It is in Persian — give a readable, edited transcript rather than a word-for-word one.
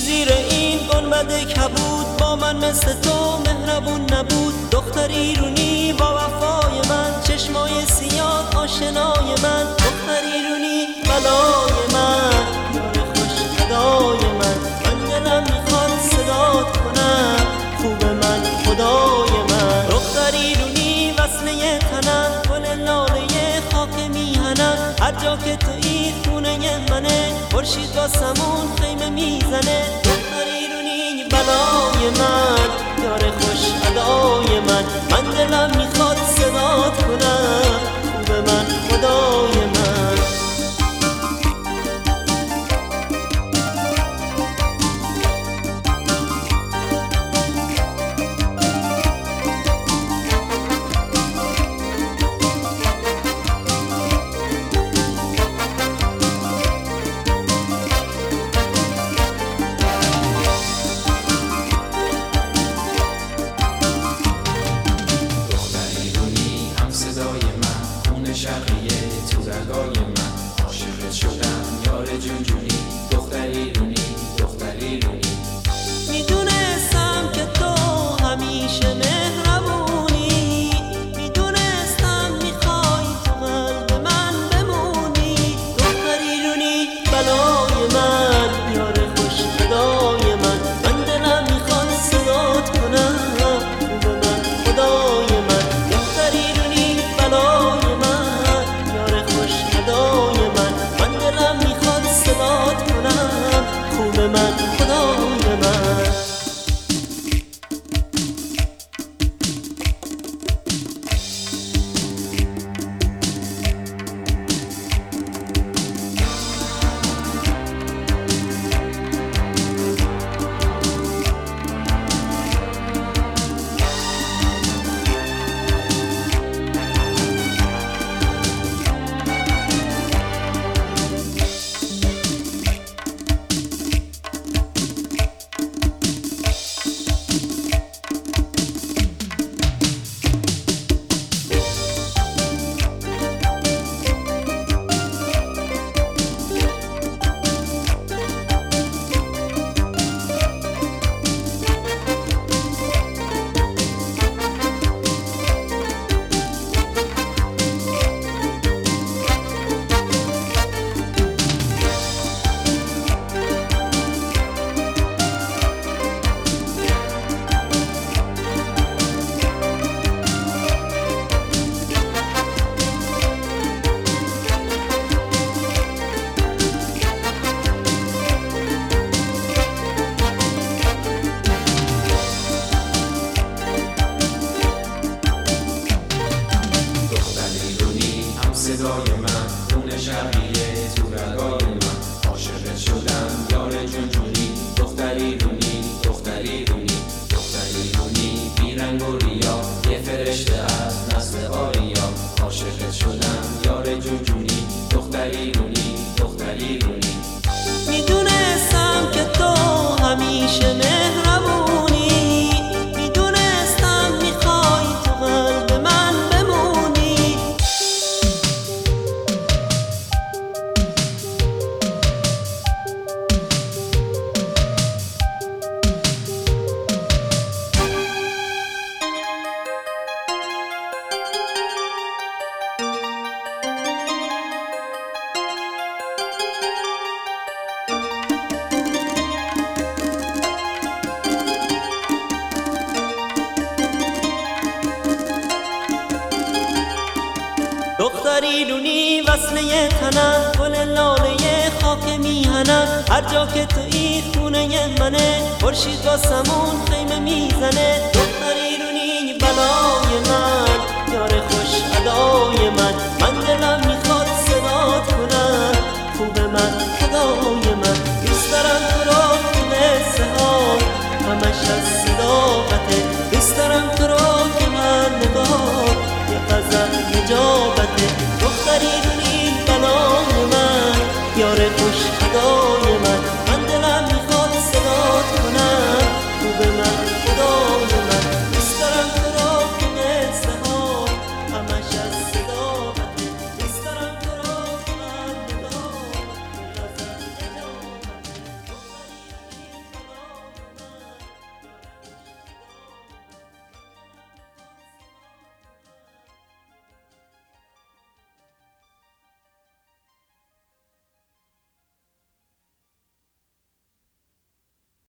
زیر این گنبد کبود با من مثل تو مهربون نبود. دختر ایرونی با وفای من، چشمای سیاه آشنای من. دختر ایرونی بلای من، یار خوش ادای من. من دلم میخواد صدات کنم، خوب من خدای من. دختر ایرونی وصله تنم، گل لاله خاک میهنم. هر جا که تویی خونه منه، خورشید واسمون خیمه میزنه. دختر ایرونی بلای من، یار خوش ادای من. من دلم میخواد صدات کنم، خوب من خدای من. شقیه تو رگای من، عاشقت شدم یار جونجونی. دختر ایرونی، دختر ایرونی. میدونستم که تو همیشه مهربونی، میدونستم میخوای تو قلب من بمونی. دختر ایرونی بلای من، یار خوش ادای من. من دلم میخواد صدات کنم، خوب من خدای من. دختر ایرونی بلای من، ادای من. من دلم میخواد صدات کنم، خوب من خدای من. صدای من، خون شقیه تو رگای من. عاشقت شدم یار جونجونی. دختر ایرونی، دختر ایرونی. دختر ایرونی بی رنگ و ریا، یه فرشته از نسل آریا. عاشقت شدم یار جونجونی. دختر ایرونی، دختر ایرونی. میدونستم که تو همیشه مهربونی، میدونستم میخوای تو قلب من بمونی. دختر ایرونی وصله تنم، گل لاله خاک میهنم. هر جا که تویی خونه منه، خورشید واسمون خیمه میزنه. دختر ایرونی بلای من، یار خوش ادای من. من